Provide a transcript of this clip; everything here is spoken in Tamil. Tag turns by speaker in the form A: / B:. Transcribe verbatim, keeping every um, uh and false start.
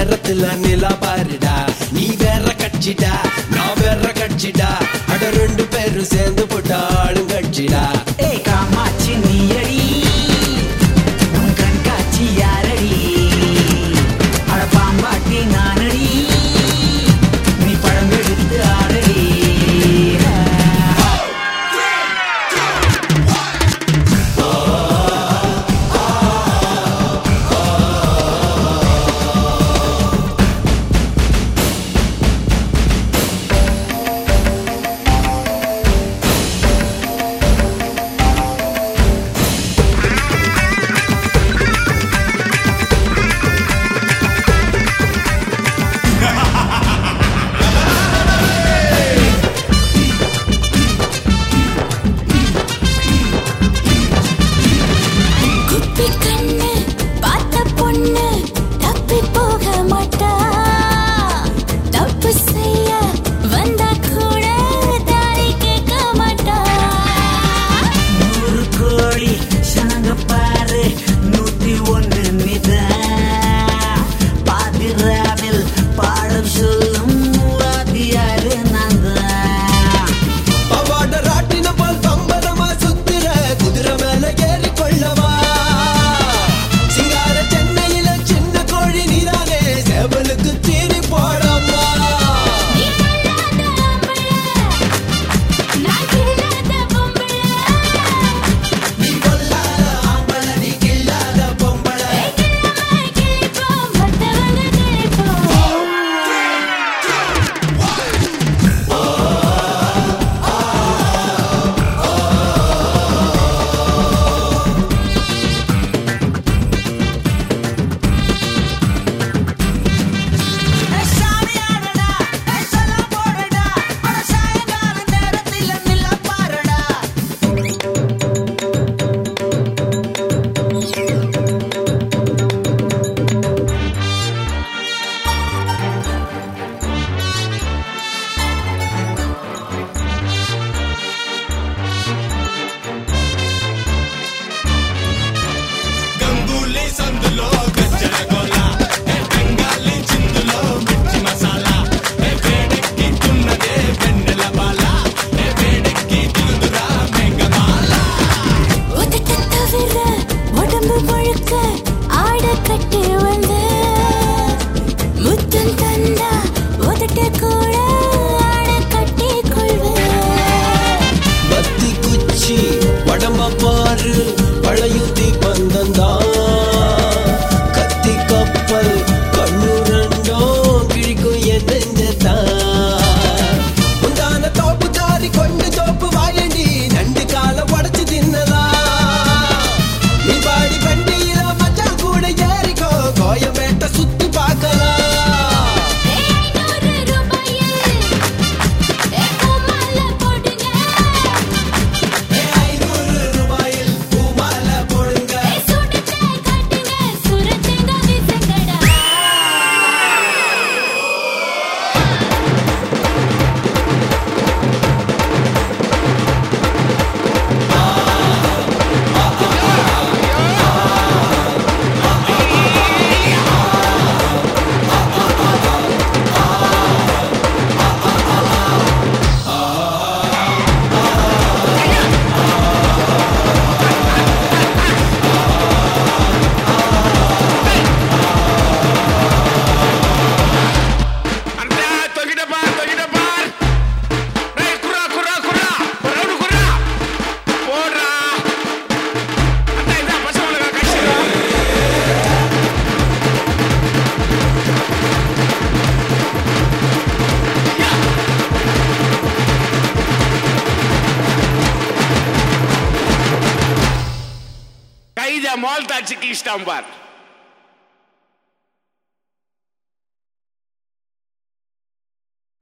A: நேரத்துல நிலா பாருடா நீ வேற கட்சிடா நான் வேற கட்சிடா அட ரெண்டு பேரும் சேர்ந்து போட்டாலும் கட்சிடா
B: ஏ காமாட்சி நீயடி உன் கண்காட்சி யாரடி அட பாம்பாட்டி நானடி நீ பழம் எடுத்து ஆடடி
A: பழையுத்தி பந்தந்தா கத்தி கப்பல் கண்ணு ரெண்டோ கிழிக்கும் என் நெஞ்சத்தா உண்டான தோப்பு தாரி கொண்டு தோப்பு வாயண்டி நண்டு கால உடச்சு தின்னதா நீ பாடி வண்டியில மச்சான் கூட ஏறிக்கோ கோயம்பேட்டை சுத்தி பார்க்கலாம்
C: Maal tachi ki stambar.